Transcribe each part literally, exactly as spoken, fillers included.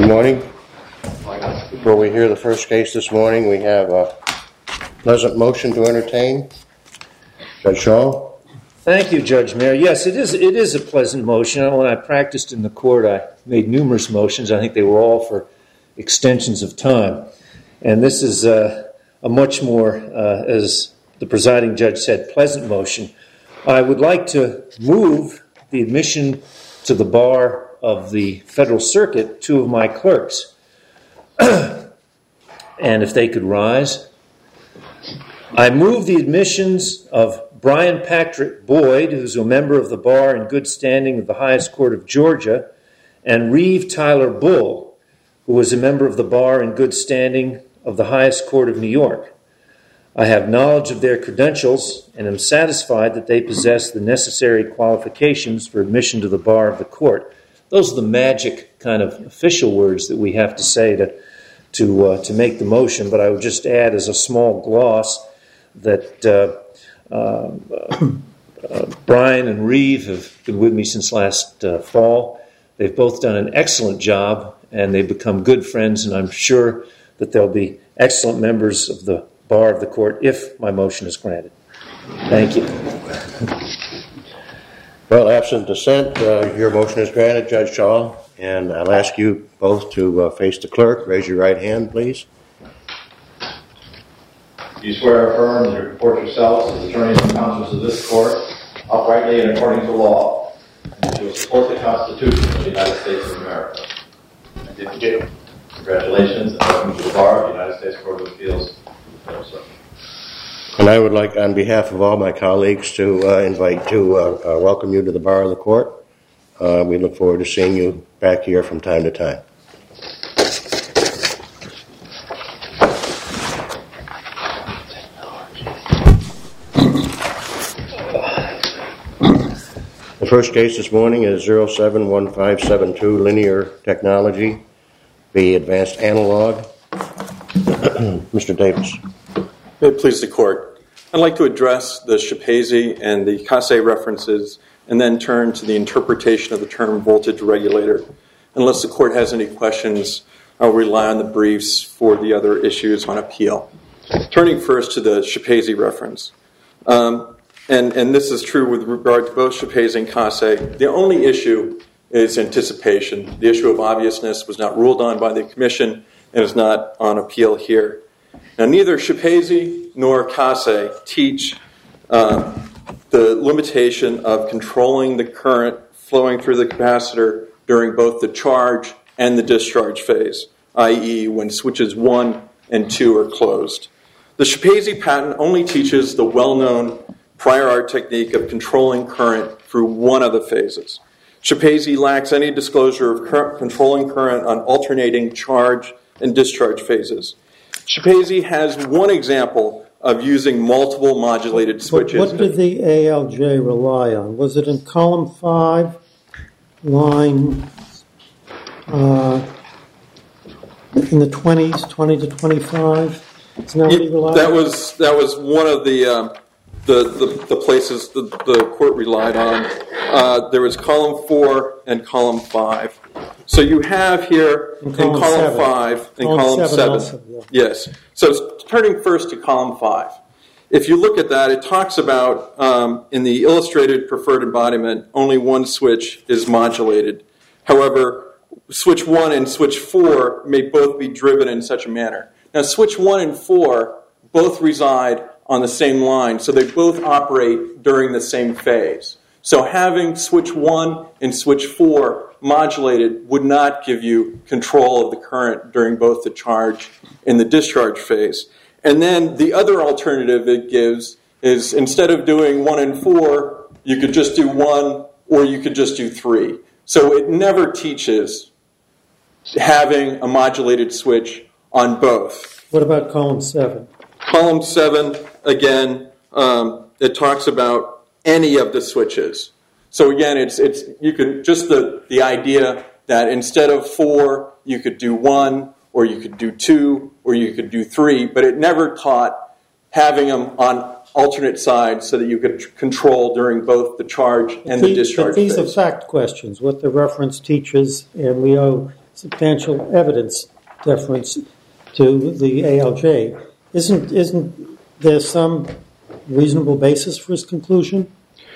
Good morning. Before we hear the first case this morning, we have a pleasant motion to entertain. Judge Shaw. Thank you, Judge Mayer. Yes, it is It is a pleasant motion. When I practiced in the court, I made numerous motions. I think they were all for extensions of time. And this is uh, a much more, uh, as the presiding judge said, pleasant motion. I would like to move the admission to the bar of the Federal Circuit, two of my clerks. And if they could rise. I move the admissions of Brian Patrick Boyd, who's a member of the bar in good standing of the highest court of Georgia, and Reeve Tyler Bull, who was a member of the bar in good standing of the highest court of New York. I have knowledge of their credentials and am satisfied that they possess the necessary qualifications for admission to the bar of the court. Those are the magic kind of official words that we have to say to to uh, to make the motion, but I would just add as a small gloss that uh, uh, uh, Brian and Reeve have been with me since last uh, fall. They've both done an excellent job, and they've become good friends, and I'm sure that they'll be excellent members of the bar of the court if my motion is granted. Thank you. Well, absent dissent, uh, your motion is granted, Judge Shaw, and I'll ask you both to uh, face the clerk. Raise your right hand, please. Do you swear or affirm that you report yourselves as attorneys and counsels of this court, uprightly and according to law, and that you will support the Constitution of the United States of America? I did do. Congratulations, and welcome to the bar of the United States Court of Appeals. And I would like, on behalf of all my colleagues, to uh, invite to uh, uh, welcome you to the bar of the court. Uh, we look forward to seeing you back here from time to time. The first case this morning is zero seven one five seven two Linear Technology, the Advanced Analog. Mister Davis. May it please the court. I'd like to address the Schepese and the Casse references and then turn to the interpretation of the term voltage regulator. Unless the court has any questions, I'll rely on the briefs for the other issues on appeal. Turning first to the Schepese reference. Um, and, and this is true with regard to both Schepese and Casse. The only issue is anticipation. The issue of obviousness was not ruled on by the commission and is not on appeal here. Now, neither Schepese nor Casse teach uh, the limitation of controlling the current flowing through the capacitor during both the charge and the discharge phase, that is when switches one and two are closed. The Schepese patent only teaches the well-known prior art technique of controlling current through one of the phases. Schepese lacks any disclosure of current, controlling current on alternating charge and discharge phases. Schepese has one example of using multiple modulated switches. But what did the A L J rely on? Was it in column five, line uh, in the twenties, twenty to twenty-five? Isn't that what he relied that on? was that was one of the um, the, the the places the, the court relied on. Uh, there was column four and column five. So you have here in column, in column five and column, column seven. seven. Also, yeah. Yes. So turning first to column five. If you look at that, it talks about um, in the illustrated preferred embodiment, only one switch is modulated. However, switch one and switch four may both be driven in such a manner. Now, switch one and four both reside on the same line, so they both operate during the same phase. So having switch one and switch four modulated would not give you control of the current during both the charge and the discharge phase. And then the other alternative it gives is instead of doing one and four, you could just do one or you could just do three. So it never teaches having a modulated switch on both. What about column seven? Column seven, again, um, it talks about any of the switches. So again, it's it's you can just the, the idea that instead of four, you could do one, or you could do two, or you could do three, but it never taught having them on alternate sides so that you could control during both the charge and the, the discharge But these phase. are fact questions, what the reference teaches, and we owe substantial evidence deference to the A L J. Isn't isn't there some reasonable basis for his conclusion?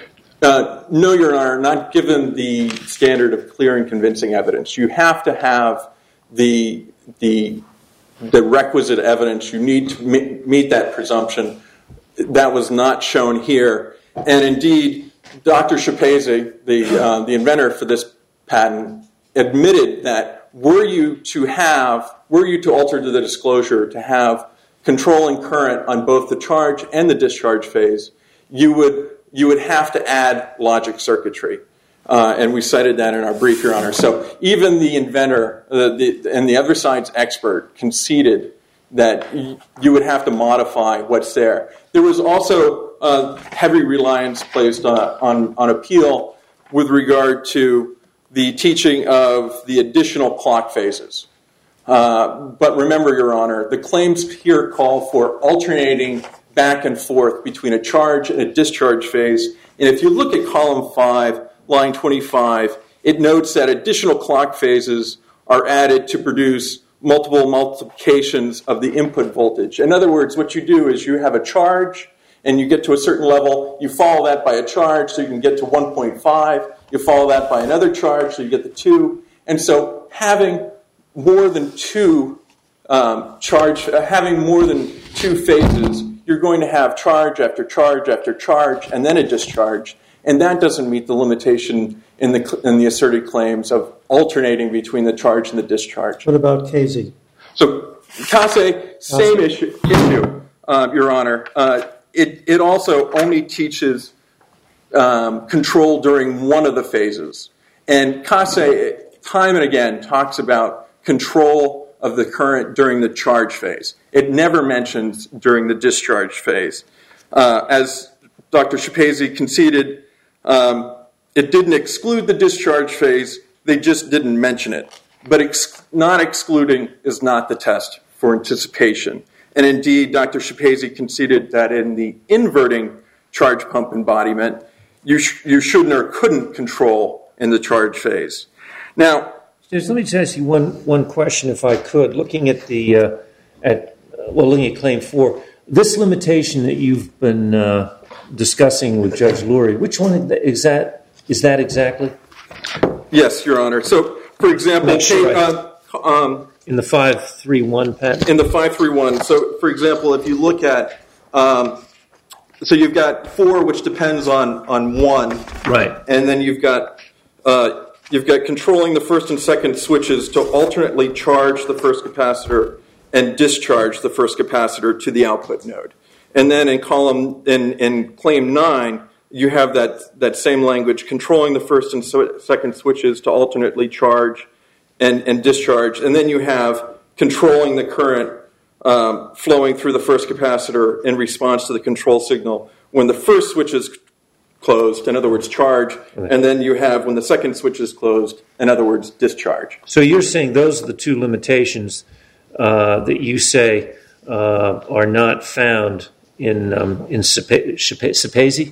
Uh, no, Your Honor, not given the standard of clear and convincing evidence. You have to have the the the requisite evidence. You need to meet, meet that presumption. That was not shown here. And indeed, Doctor Schepese, the uh, the inventor for this patent, admitted that were you to have, were you to alter the disclosure to have controlling current on both the charge and the discharge phase, you would you would have to add logic circuitry. Uh, and we cited that in our brief, Your Honor. So even the inventor uh, the, and the other side's expert conceded that y- you would have to modify what's there. There was also uh, heavy reliance placed on, on, on appeal with regard to the teaching of the additional clock phases. Uh, but remember, Your Honor, the claims here call for alternating back and forth between a charge and a discharge phase. And if you look at column five, line twenty-five, it notes that additional clock phases are added to produce multiple multiplications of the input voltage. In other words, what you do is you have a charge and you get to a certain level, you follow that by a charge so you can get to one point five, you follow that by another charge so you get to two. And so having more than two um, charge, uh, having more than two phases, you're going to have charge after charge after charge and then a discharge. And that doesn't meet the limitation in the in the asserted claims of alternating between the charge and the discharge. What about K Z? So, Kase, same issue, issue uh, Your Honor. Uh, it, it also only teaches um, control during one of the phases. And Kase, time and again, talks about control of the current during the charge phase. It never mentions during the discharge phase. Uh, as Doctor Schepese conceded, um, it didn't exclude the discharge phase, they just didn't mention it. But ex- not excluding is not the test for anticipation. And indeed, Doctor Schepese conceded that in the inverting charge pump embodiment, you, sh- you shouldn't or couldn't control in the charge phase. Now, Just let me just ask you one, one question, if I could. Looking at the uh, at uh, well, looking at claim four, this limitation that you've been uh, discussing with Judge Lurie, which one is that? Is that exactly? yes, Your Honor. So, for example, Make sure uh, um, in the five three one patent? in the five three one. So, for example, if you look at, um, so you've got four, which depends on on one, Right. and then you've got uh, you've got controlling the first and second switches to alternately charge the first capacitor and discharge the first capacitor to the output node. And then in column in, in claim nine, you have that, that same language, controlling the first and so, second switches to alternately charge and, and discharge. And then you have controlling the current um, flowing through the first capacitor in response to the control signal when the first switch is closed, in other words, charge, right. And then you have when the second switch is closed, in other words, discharge. So you're saying those are the two limitations uh, that you say uh, are not found in um, in Schepese? Schepese,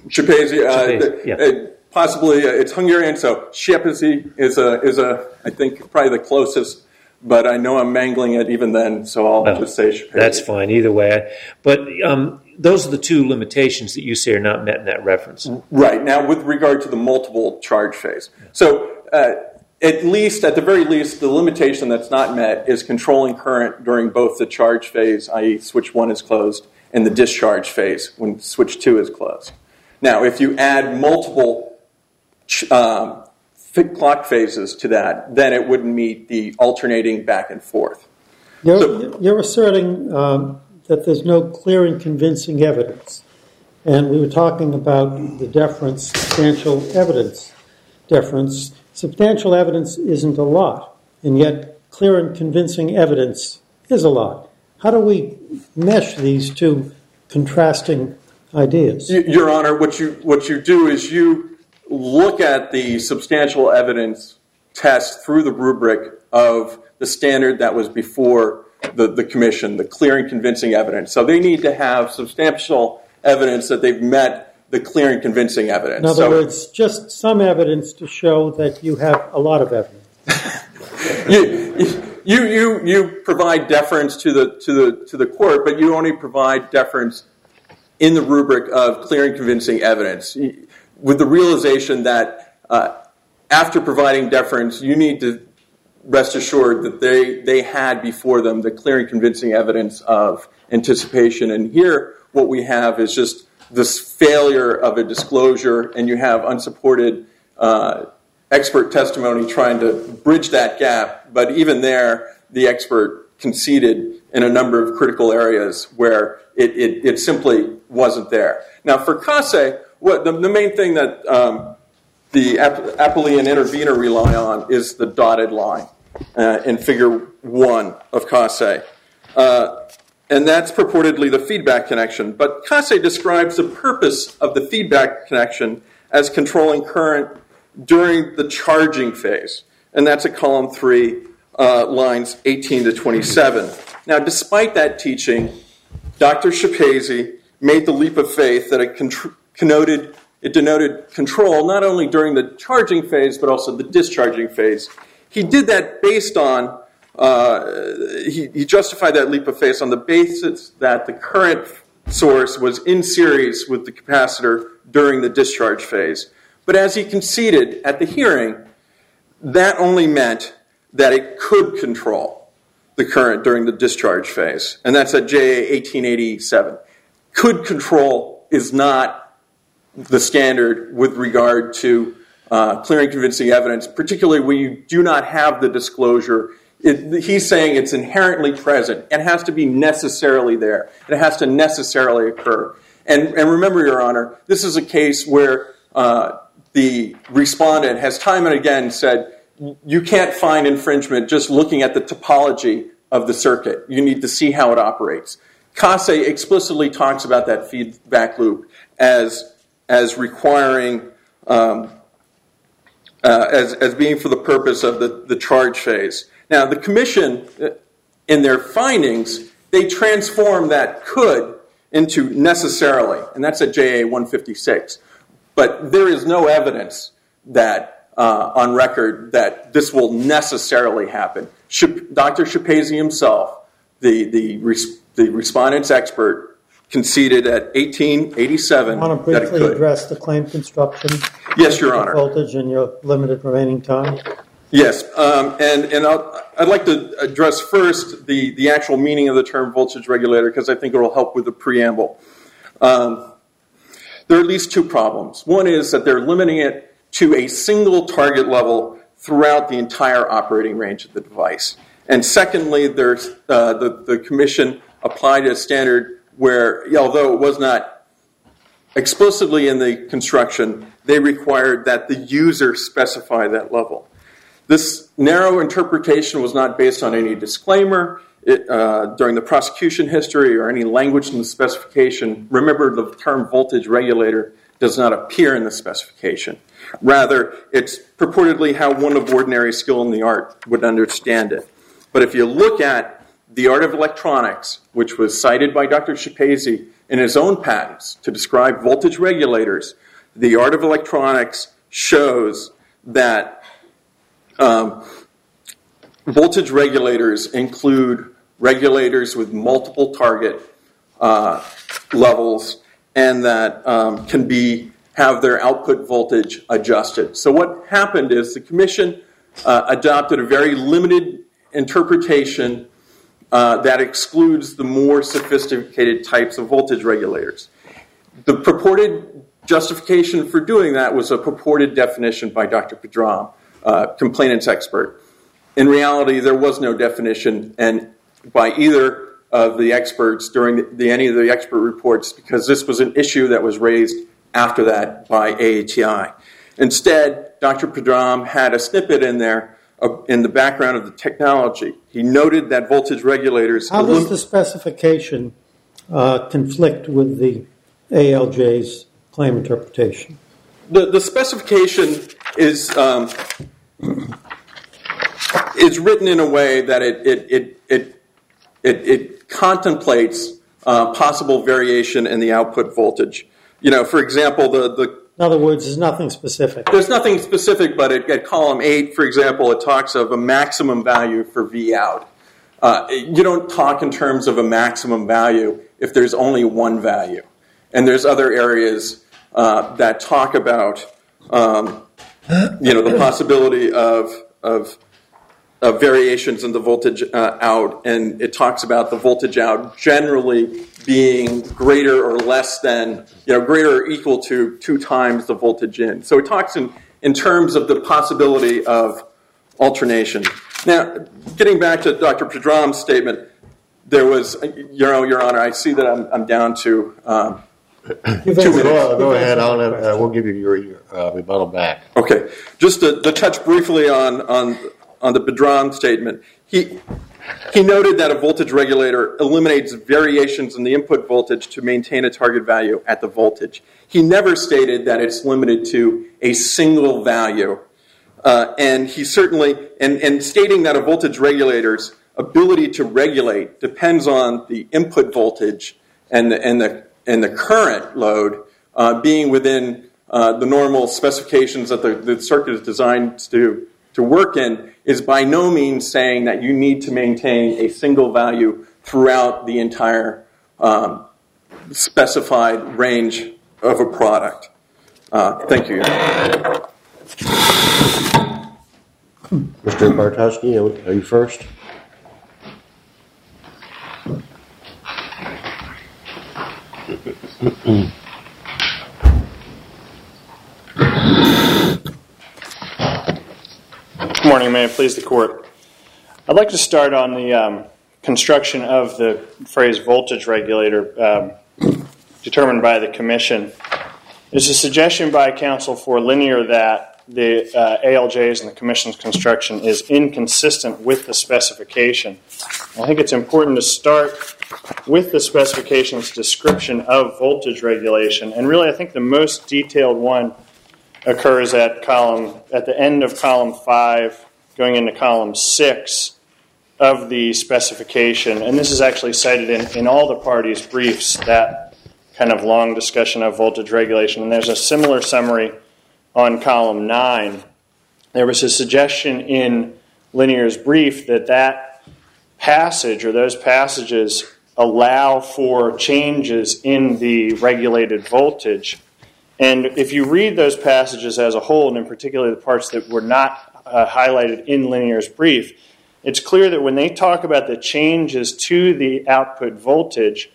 uh, yeah. uh, possibly uh, it's Hungarian, so Schepese is a is a I think probably the closest, but I know I'm mangling it even then, so I'll well, just say Schepese. That's fine either way. But um, those are the two limitations that you say are not met in that reference. Right. Now, with regard to the multiple charge phase, so uh, at least, at the very least, the limitation that's not met is controlling current during both the charge phase, that is switch one is closed, and the discharge phase when switch two is closed. Now, if you add multiple um, clock phases to that, then it wouldn't meet the alternating back and forth. You're, so, you're asserting um, that there's no clear and convincing evidence. And we were talking about the deference, substantial evidence deference. Substantial evidence isn't a lot, and yet clear and convincing evidence is a lot. How do we mesh these two contrasting ideas? Your Honor, what you what you do is you look at the substantial evidence test through the rubric of the standard that was before the, the commission, the clear and convincing evidence. So they need to have substantial evidence that they've met the clear and convincing evidence. In other so, words, just some evidence to show that you have a lot of evidence. you, you you you provide deference to the to the to the court, but you only provide deference in the rubric of clear and convincing evidence, with the realization that uh, after providing deference, you need to rest assured that they they had before them the clear and convincing evidence of anticipation. And here, what we have is just this failure of a disclosure, and you have unsupported uh, expert testimony trying to bridge that gap. But even there, the expert conceded in a number of critical areas where it, it, it simply wasn't there. Now, for Kase, what the, the main thing that um, the appellee and intervener rely on is the dotted line uh, in Figure one of Kase. Uh, and that's purportedly the feedback connection. But Kase describes the purpose of the feedback connection as controlling current during the charging phase. And that's at column three, uh, lines eighteen to twenty-seven. Now, despite that teaching, Doctor Schepesi made the leap of faith that it, contr- connoted, it denoted control not only during the charging phase, but also the discharging phase. He did that based on, uh, he, he justified that leap of faith on the basis that the current source was in series with the capacitor during the discharge phase. But as he conceded at the hearing, that only meant that it could control the current during the discharge phase. And that's at J A eighteen eighty-seven. Could control is not the standard with regard to uh, clear and convincing evidence, particularly when you do not have the disclosure. It, he's saying it's inherently present. It has to be necessarily there. It has to necessarily occur. And, and remember, Your Honor, this is a case where uh, the respondent has time and again said, you can't find infringement just looking at the topology of the circuit. You need to see how it operates. Kase explicitly talks about that feedback loop as, as requiring, um, uh, as, as being for the purpose of the, the charge phase. Now, the commission, in their findings, they transform that could into necessarily, and that's at J A one fifty-six. But there is no evidence that, uh, on record, that this will necessarily happen. Doctor Schepesi himself, the, the, res- the respondent's expert, conceded at eighteen eighty-seven I want to briefly address the claim construction. Yes, Your Honor. Voltage in your limited remaining time. Yes, um, and, and I'll, I'd like to address first the, the actual meaning of the term voltage regulator, because I think it will help with the preamble. Um, there are at least two problems. One is that they're limiting it to a single target level throughout the entire operating range of the device. And secondly, there's, uh, the, the commission applied a standard where, although it was not explicitly in the construction, they required that the user specify that level. This narrow interpretation was not based on any disclaimer it, uh, during the prosecution history or any language in the specification. Remember, the term voltage regulator does not appear in the specification. Rather, it's purportedly how one of ordinary skill in the art would understand it. But if you look at the art of electronics, which was cited by Doctor Schepesi in his own patents to describe voltage regulators, the art of electronics shows that Um, voltage regulators include regulators with multiple target uh, levels and that um, can be have their output voltage adjusted. So what happened is the commission uh, adopted a very limited interpretation uh, that excludes the more sophisticated types of voltage regulators. The purported justification for doing that was a purported definition by Doctor Pedram, Uh, complainant's expert. In reality, there was no definition, and by either of the experts during the, the, any of the expert reports, because this was an issue that was raised after that by A A T I. Instead, Doctor Pedram had a snippet in there uh, in the background of the technology. He noted that voltage regulators... How does the specification uh, conflict with the A L J's claim interpretation? The, the specification is... Um, It's written in a way that it it it it it, it contemplates uh, possible variation in the output voltage. You know, for example, the, the In other words, there's nothing specific. There's nothing specific, but at, at column eight, for example, it talks of a maximum value for V out. Uh, you don't talk in terms of a maximum value if there's only one value. And there's other areas uh, that talk about, um, you know, the possibility of, of, of variations in the voltage uh, out, and it talks about the voltage out generally being greater or less than, you know, greater or equal to two times the voltage in. So it talks in, in terms of the possibility of alternation. Now, getting back to Doctor Pedram's statement, there was, you know, Your Honor, I see that I'm, I'm down to um, two minutes. Go, go ahead, I'll, uh, we'll give you your, your uh, rebuttal back. Okay, just to, to touch briefly on, on, on the Pedram statement, he... He noted that a voltage regulator eliminates variations in the input voltage to maintain a target value at the voltage. He never stated that it's limited to a single value. Uh, and he certainly, and, and stating that a voltage regulator's ability to regulate depends on the input voltage and the, and the, and the current load uh, being within uh, the normal specifications that the, the circuit is designed to to work in, is by no means saying that you need to maintain a single value throughout the entire um, specified range of a product. Uh, thank you. Mister Bartowski, are you first? Good morning. May it please the Court. I'd like to start on the um, construction of the phrase voltage regulator um, determined by the Commission. There's a suggestion by counsel for Linear that the uh, A L J's and the Commission's construction is inconsistent with the specification. I think it's important to start with the specification's description of voltage regulation, and really I think the most detailed one occurs at column at the end of column five, going into column six of the specification. And this is actually cited in, in all the parties' briefs, that kind of long discussion of voltage regulation. And there's a similar summary on column nine. There was a suggestion in Linear's brief that that passage or those passages allow for changes in the regulated voltage. And if you read those passages as a whole, and in particular the parts that were not uh, highlighted in Linear's brief, it's clear that when they talk about the changes to the output voltage,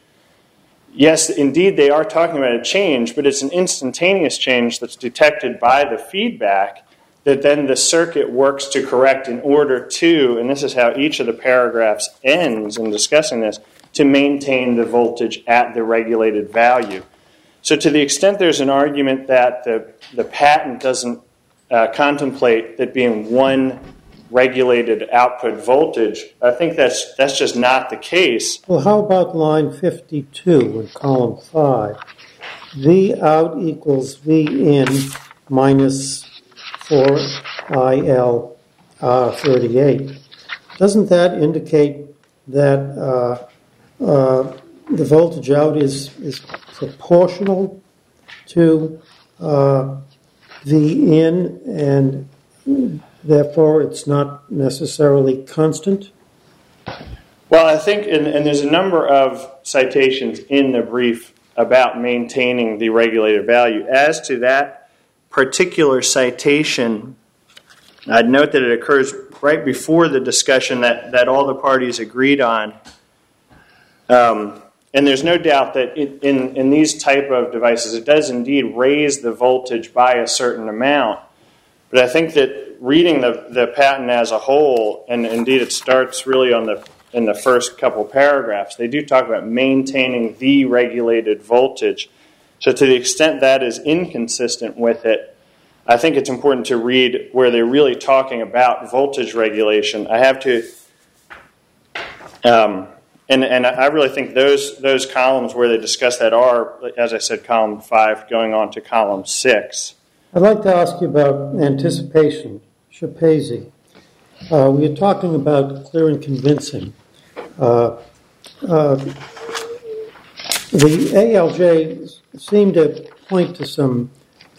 yes, indeed they are talking about a change, but it's an instantaneous change that's detected by the feedback that then the circuit works to correct in order to, and this is how each of the paragraphs ends in discussing this, to maintain the voltage at the regulated value. So to the extent there's an argument that the, the patent doesn't uh, contemplate that being one regulated output voltage, I think that's that's just not the case. Well, how about line fifty-two in column five? V out equals V in minus four I L R thirty-eight. Doesn't that indicate that uh, uh, the voltage out is, is proportional to uh, V in, and therefore it's not necessarily constant? Well, I think, and, and there's a number of citations in the brief about maintaining the regulated value. As to that particular citation, I'd note that it occurs right before the discussion that, that all the parties agreed on. Um, and there's no doubt that it, in, in these type of devices, it does indeed raise the voltage by a certain amount. But I think that reading the, the patent as a whole, and indeed it starts really on the in the first couple paragraphs, they do talk about maintaining the regulated voltage. So to the extent that is inconsistent with it, I think it's important to read where they're really talking about voltage regulation. I have to, um, and and I really think those those columns where they discuss that are, as I said, column five going on to column six. I'd like to ask you about anticipation, Schepesi. Uh, we are talking about clear and convincing. Uh, uh, the A L J seemed to point to some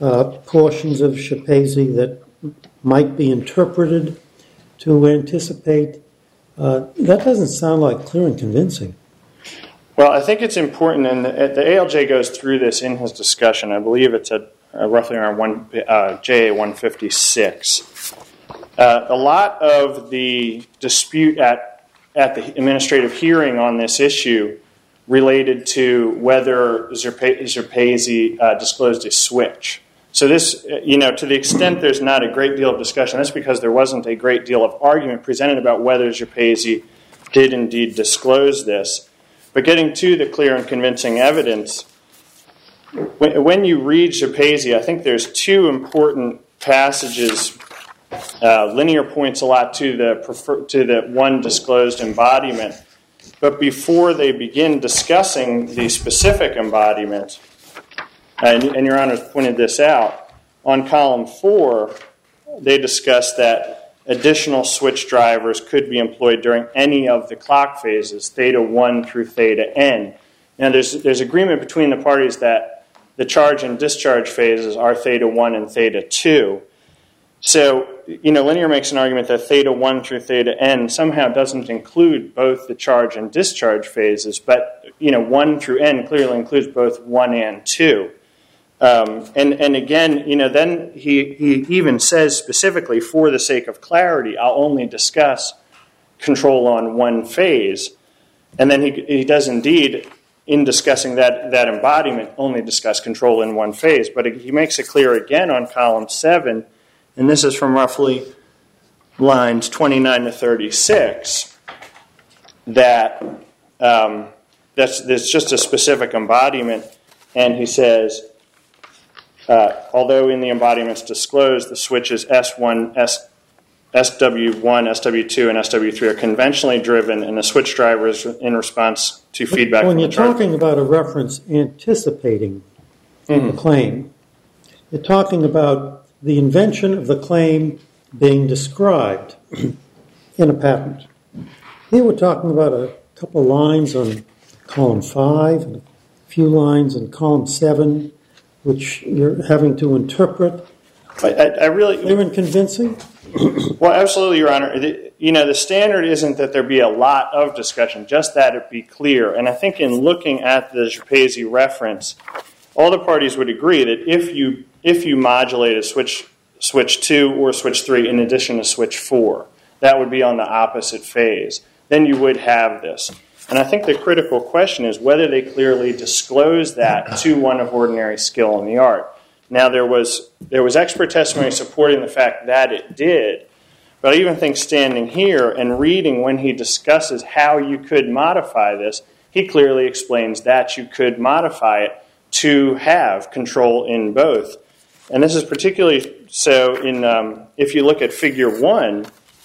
uh, portions of Schepese that might be interpreted to anticipate. Uh, that doesn't sound like clear and convincing. Well, I think it's important, and the, the A L J goes through this in his discussion. I believe it's at uh, roughly around one, uh, J A one fifty-six. Uh, a lot of the dispute at, at the administrative hearing on this issue related to whether Schepese uh, disclosed a switch. So this, you know, to the extent there's not a great deal of discussion, that's because there wasn't a great deal of argument presented about whether Schepese did indeed disclose this. But getting to the clear and convincing evidence, when, when you read Schepese, I think there's two important passages. Uh, Linear points a lot to the prefer, to the one disclosed embodiment. But before they begin discussing the specific embodiment, and, and Your Honor pointed this out, on column four, they discuss that additional switch drivers could be employed during any of the clock phases, theta one through theta n. Now, there's, there's agreement between the parties that the charge and discharge phases are theta one and theta two. So, you know, Linear makes an argument that theta one through theta n somehow doesn't include both the charge and discharge phases, but, you know, one through n clearly includes both one and two. Um, and, and again, you know, then he, he even says specifically, for the sake of clarity, I'll only discuss control on one phase. And then he, he does indeed, in discussing that, that embodiment, only discuss control in one phase. But he makes it clear again on column seven, and this is from roughly lines twenty-nine to thirty-six, that um, that's, that's just a specific embodiment. And he says, uh, although in the embodiments disclosed, the switches S one, S, S W one, S W two, and S W three are conventionally driven, and the switch driver is in response to feedback when from you're the driver. talking about a reference anticipating Mm-hmm. the claim, you're talking about the invention of the claim being described in a patent. Here we're talking about a couple lines on column five and a few lines in column seven, which you're having to interpret. I, I, I really... Clear and convincing? Well, absolutely, Your Honor. The, you know, the standard isn't that there be a lot of discussion, just that it be clear. And I think in looking at the Schepese reference, all the parties would agree that if you if you modulate a switch switch two or switch three in addition to switch four, that would be on the opposite phase. Then you would have this. And I think the critical question is whether they clearly disclose that to one of ordinary skill in the art. Now, there was there was expert testimony supporting the fact that it did, but I even think standing here and reading when he discusses how you could modify this, he clearly explains that you could modify it to have control in both. And this is particularly so in um, if you look at figure one,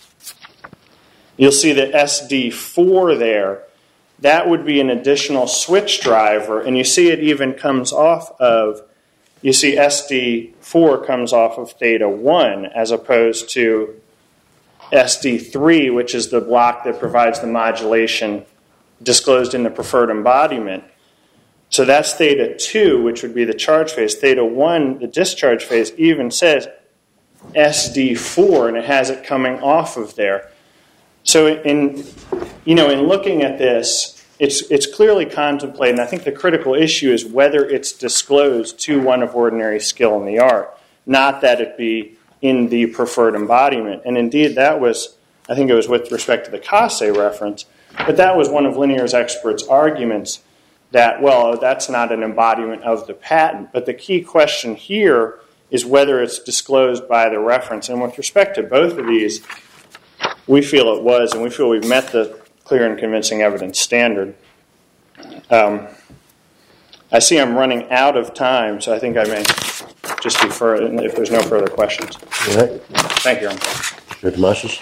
you'll see the S D four there. That would be an additional switch driver, and you see it even comes off of, you see S D four comes off of theta one as opposed to S D three, which is the block that provides the modulation disclosed in the preferred embodiment. So that's theta two, which would be the charge phase. Theta one, the discharge phase, even says S D four, and it has it coming off of there. So in, you know, in looking at this, it's it's clearly contemplated, and I think the critical issue is whether it's disclosed to one of ordinary skill in the art, not that it be in the preferred embodiment. And indeed, that was, I think it was with respect to the Kasse reference, but that was one of Linear's experts' arguments that, well, that's not an embodiment of the patent. But the key question here is whether it's disclosed by the reference. And with respect to both of these, we feel it was, and we feel we've met the clear and convincing evidence standard. Um, I see I'm running out of time, so I think I may just defer if there's no further questions. All right. Thank you, Your Honor. Mister Tomasis?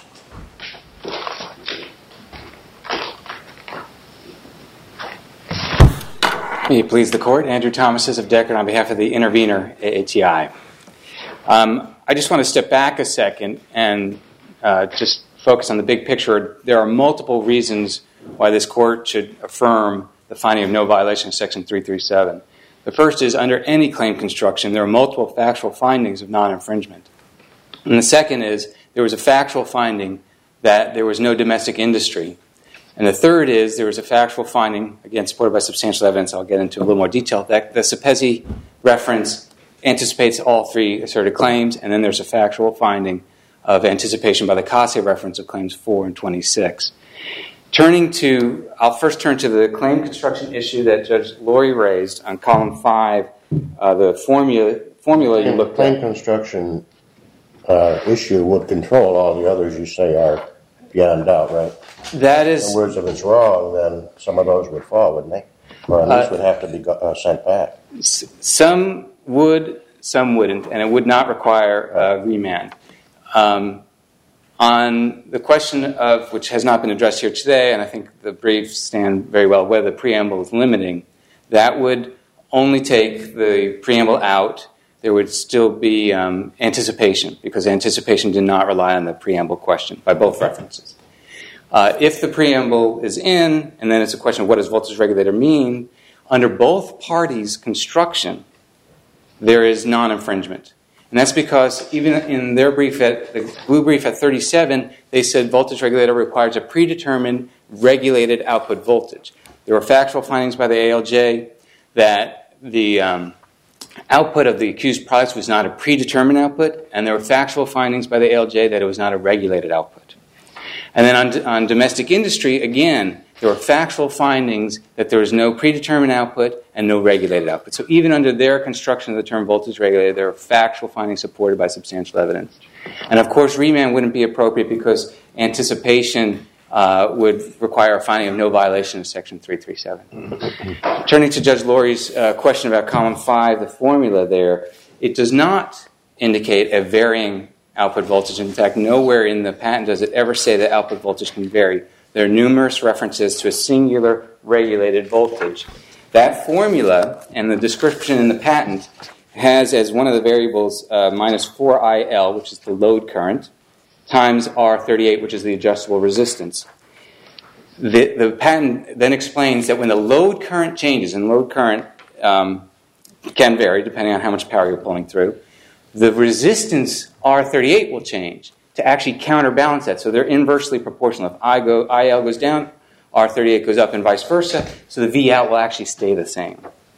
May it please the Court. Andrew Thomas of Deckard on behalf of the intervener, A A T I. Um, I just want to step back a second and uh, just focus on the big picture. There are multiple reasons why this Court should affirm the finding of no violation of Section three thirty-seven. The first is, under any claim construction, there are multiple factual findings of non-infringement. And the second is, there was a factual finding that there was no domestic industry. And the third is, there was a factual finding, again supported by substantial evidence, I'll get into a little more detail, that the Cepesi reference anticipates all three asserted claims, and then there's a factual finding of anticipation by the Casse reference of claims four and twenty-six. Turning to, I'll first turn to the claim construction issue that Judge Lurie raised on column five, uh, the formula, formula you looked claim at. Claim construction uh, issue would control all the others you say are beyond doubt, right? That is... In other words, if it's wrong, then some of those would fall, wouldn't they? Or at least uh, would have to be go- uh, sent back. S- some would, some wouldn't, and it would not require uh, remand. Um, on the question of, which has not been addressed here today, and I think the briefs stand very well, whether the preamble is limiting, that would only take the preamble out. There would still be um, anticipation, because anticipation did not rely on the preamble question by both references. Uh, if the preamble is in, and then it's a question of what does voltage regulator mean, under both parties' construction, there is non-infringement. And that's because even in their brief, at the blue brief at thirty-seven, they said voltage regulator requires a predetermined regulated output voltage. There were factual findings by the A L J that the um, output of the accused products was not a predetermined output, and there were factual findings by the A L J that it was not a regulated output. And then on, on domestic industry, again, there were factual findings that there was no predetermined output and no regulated output. So even under their construction of the term voltage regulator, there are factual findings supported by substantial evidence. And of course, remand wouldn't be appropriate because anticipation uh, would require a finding of no violation of Section three thirty-seven. Turning to Judge Lurie's uh, question about column five, the formula there, it does not indicate a varying output voltage. In fact, nowhere in the patent does it ever say that output voltage can vary. There are numerous references to a singular regulated voltage. That formula and the description in the patent has as one of the variables uh, minus four I L, which is the load current, times R thirty-eight, which is the adjustable resistance. The, the patent then explains that when the load current changes, and load current um, can vary depending on how much power you're pulling through, the resistance R thirty-eight will change to actually counterbalance that. So they're inversely proportional. If I go, I L goes down, R thirty-eight goes up and vice versa, so the V out will actually stay the same.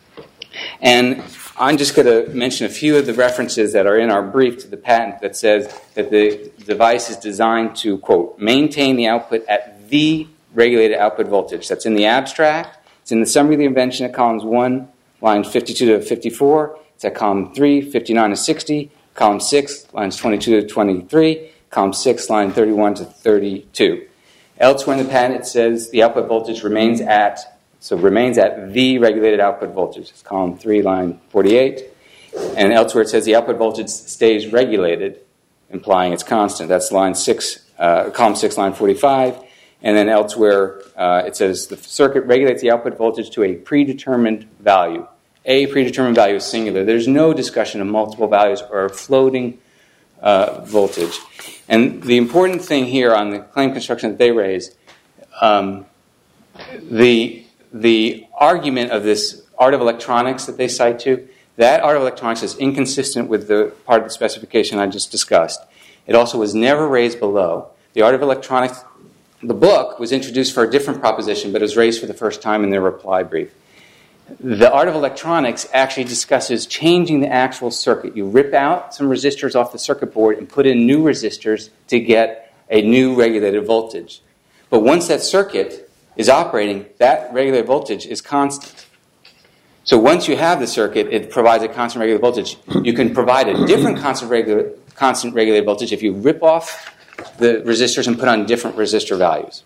And I'm just going to mention a few of the references that are in our brief to the patent that says that the device is designed to, quote, maintain the output at the regulated output voltage. That's in the abstract. It's in the summary of the invention at columns one, lines fifty-two to fifty-four. It's at column three, fifty-nine to sixty. Column six, lines twenty-two to twenty-three. Column six, line thirty-one to thirty-two. Elsewhere in the patent, it says the output voltage remains at, so remains at the regulated output voltage. It's column three, line forty-eight. And elsewhere it says the output voltage stays regulated, implying it's constant. That's line six, uh, column six, line forty-five. And then elsewhere uh, it says the circuit regulates the output voltage to a predetermined value. A predetermined value is singular. There's no discussion of multiple values or floating uh, voltage. And the important thing here on the claim construction that they raise, um, the the argument of this art of electronics that they cite to, that art of electronics is inconsistent with the part of the specification I just discussed. It also was never raised below. The art of electronics, the book was introduced for a different proposition, but it was raised for the first time in their reply brief. The art of electronics actually discusses changing the actual circuit. You rip out some resistors off the circuit board and put in new resistors to get a new regulated voltage. But once that circuit is operating, that regulated voltage is constant. So once you have the circuit, it provides a constant regulated voltage. You can provide a different constant regulated, constant regulated voltage if you rip off the resistors and put on different resistor values.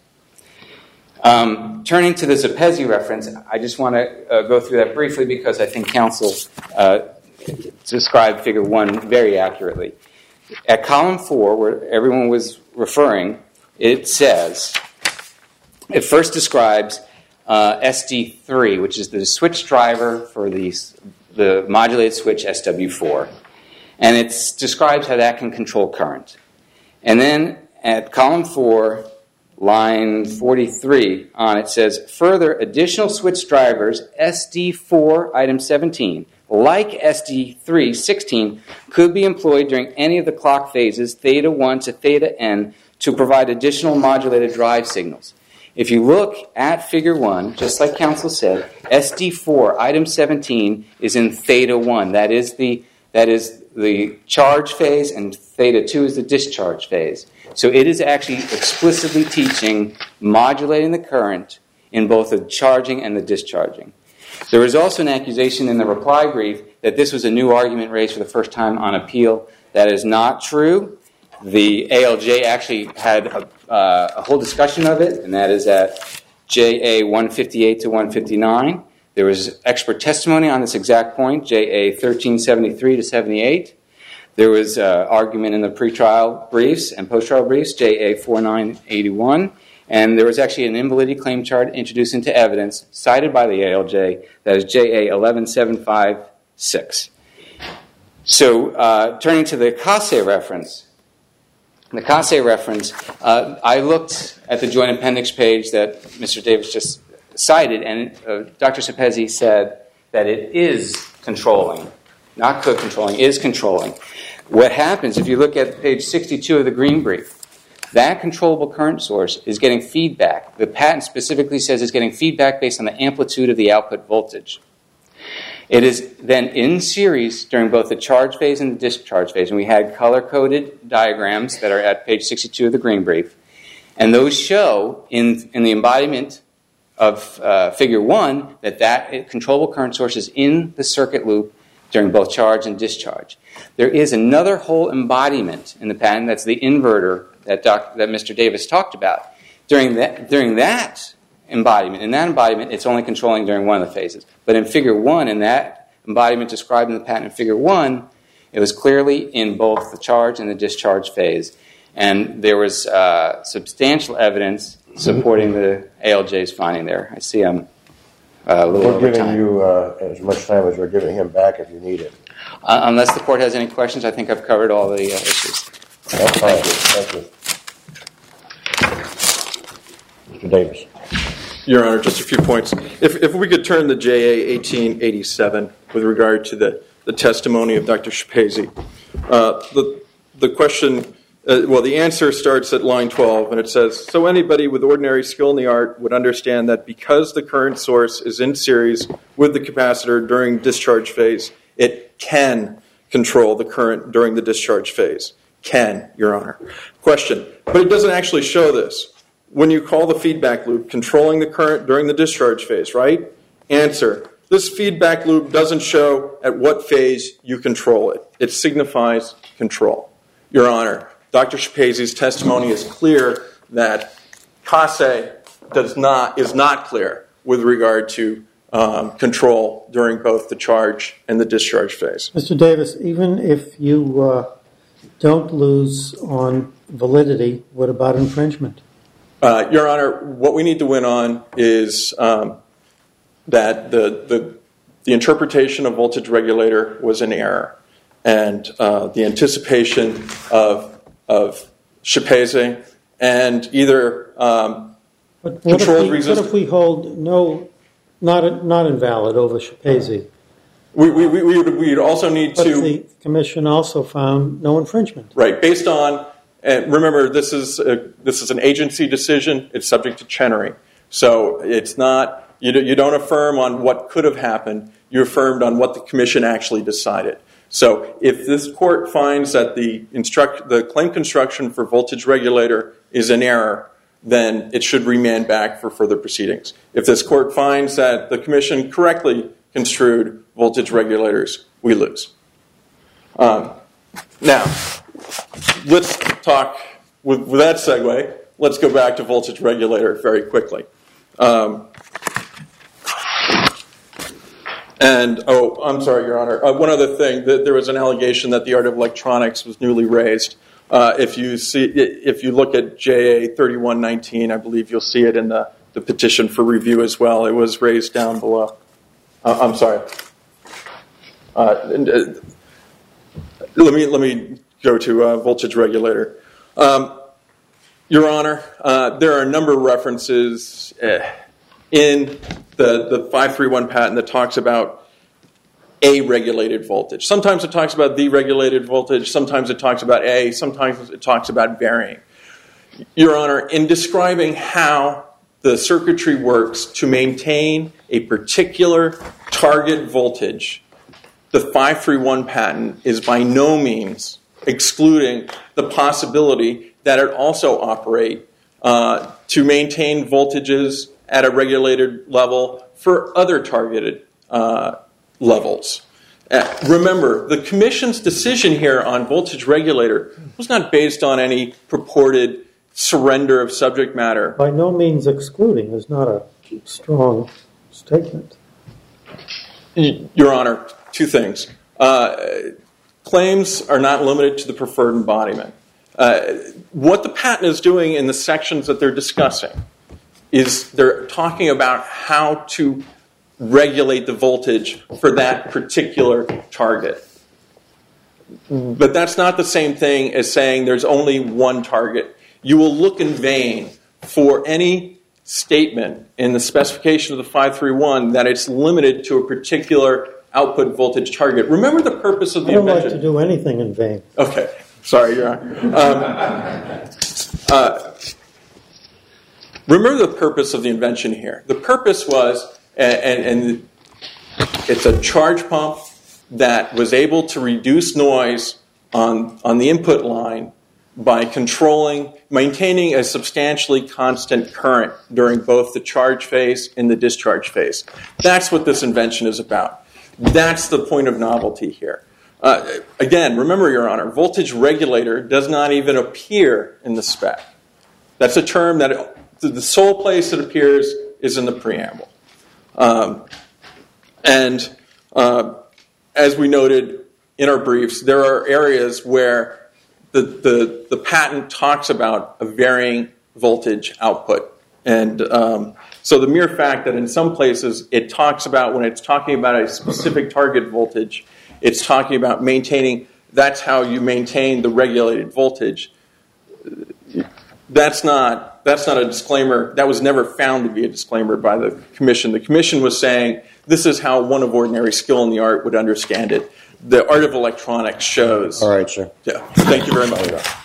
Um, turning to the Cepesi reference, I just want to uh, go through that briefly because I think counsel uh, described figure one very accurately. At column four, where everyone was referring, it says, it first describes uh, S D three, which is the switch driver for the, the modulated switch S W four. And it describes how that can control current. And then at column four, line forty-three on it says, further, additional switch drivers, S D four, item seventeen, like S D three, sixteen, could be employed during any of the clock phases, theta one to theta n, to provide additional modulated drive signals. If you look at figure one, just like counsel said, S D four, item seventeen, is in theta one. That is the, that is the charge phase, and theta two is the discharge phase. So it is actually explicitly teaching modulating the current in both the charging and the discharging. There was also an accusation in the reply brief that this was a new argument raised for the first time on appeal. That is not true. The A L J actually had a, uh, a whole discussion of it, and that is at J A one fifty-eight to one fifty-nine. There was expert testimony on this exact point, J A thirteen seventy-three to seventy-eight. There was uh, argument in the pretrial briefs and post-trial briefs, J A forty-nine eighty-one. And there was actually an invalidity claim chart introduced into evidence cited by the A L J, that is J A eleven seven fifty-six. So uh, turning to the Casse reference, the Casse reference, uh, I looked at the joint appendix page that Mister Davis just cited, and uh, Doctor Cepezi said that it is controlling, not co-controlling, is controlling. What happens, if you look at page sixty-two of the green brief, that controllable current source is getting feedback. The patent specifically says it's getting feedback based on the amplitude of the output voltage. It is then in series during both the charge phase and the discharge phase. And we had color-coded diagrams that are at page sixty-two of the green brief. And those show in, in the embodiment of uh, figure one that that controllable current source is in the circuit loop during both charge and discharge. There is another whole embodiment in the patent, that's the inverter that, doc, that Mister Davis talked about. During that, during that embodiment, in that embodiment, it's only controlling during one of the phases. But in figure one, in that embodiment described in the patent in figure one, it was clearly in both the charge and the discharge phase. And there was uh, substantial evidence supporting the A L J's finding there. I see I'm uh, a little We're over giving time. you uh, as much time as we're giving him back if you need it. Uh, unless the court has any questions, I think I've covered all the uh, issues. That's fine. Thank you. Mister Davis. Your Honor, just a few points. If, if we could turn to J A eighteen eighty-seven with regard to the, the testimony of Doctor Cepezi. Uh, the, the question, uh, well, the answer starts at line twelve, and it says, so anybody with ordinary skill in the art would understand that because the current source is in series with the capacitor during discharge phase, it can control the current during the discharge phase. Can, Your Honor. Question, but it doesn't actually show this. When you call the feedback loop controlling the current during the discharge phase, right? Answer, this feedback loop doesn't show at what phase you control it. It signifies control. Your Honor, Doctor Cepezi's testimony is clear that Casse does not, is not clear with regard to um, control during both the charge and the discharge phase. Mister Davis, even if you uh, don't lose on validity, what about infringement? Uh, Your Honor, what we need to win on is um, that the, the the interpretation of voltage regulator was an error, and uh, the anticipation of of Cepezi and either um, But what controlled if we, resistance. What if we hold no, not not invalid over Cepezi? We we we would we'd also need But to the commission also found no infringement. right based on. And remember, this is a, this is an agency decision. It's subject to Chenery, so it's not you. Do, you don't affirm on what could have happened. You affirmed on what the commission actually decided. So, if this court finds that the instruct the claim construction for voltage regulator is an error, then it should remand back for further proceedings. If this court finds that the commission correctly construed voltage regulators, we lose. Um, now. Let's talk, with, with that segue, let's go back to voltage regulator very quickly. Um, and, oh, I'm sorry, Your Honor. Uh, one other thing, that there was an allegation that the art of electronics was newly raised. Uh, if you see, if you look at J A thirty-one nineteen, I believe you'll see it in the, the petition for review as well. It was raised down below. Uh, I'm sorry. Uh, and, uh, let me, let me... go to uh, voltage regulator. Um, Your Honor, uh, there are a number of references uh, in the, the five three one patent that talks about a regulated voltage. Sometimes it talks about the regulated voltage, sometimes it talks about A, sometimes it talks about varying. Your Honor, in describing how the circuitry works to maintain a particular target voltage, the five three one patent is by no means excluding the possibility that it also operate uh, to maintain voltages at a regulated level for other targeted uh, levels. Uh, remember, the Commission's decision here on voltage regulator was not based on any purported surrender of subject matter. By no means excluding is not a strong statement. Your Honor, two things. Uh, claims are not limited to the preferred embodiment. Uh, what the patent is doing in the sections that they're discussing is they're talking about how to regulate the voltage for that particular target. But that's not the same thing as saying there's only one target. You will look in vain for any statement in the specification of the five three one that it's limited to a particular output voltage target. Remember the purpose of the I don't invention. like to do anything in vain. Okay. Sorry, Your Honor. Um, uh, remember the purpose of the invention here. The purpose was, and, and it's a charge pump that was able to reduce noise on, on the input line by controlling, maintaining a substantially constant current during both the charge phase and the discharge phase. That's what this invention is about. That's the point of novelty here. Uh, again, remember, Your Honor, voltage regulator does not even appear in the spec. That's a term that it, the sole place it appears is in the preamble. Um, and uh, as we noted in our briefs, there are areas where the, the, the patent talks about a varying voltage output. And um, so the mere fact that in some places it talks about, when it's talking about a specific target voltage, it's talking about maintaining, that's how you maintain the regulated voltage. That's not, that's not a disclaimer. That was never found to be a disclaimer by the Commission. The Commission was saying this is how one of ordinary skill in the art would understand it. The art of electronics shows. All right, sir. Yeah. Thank you very much.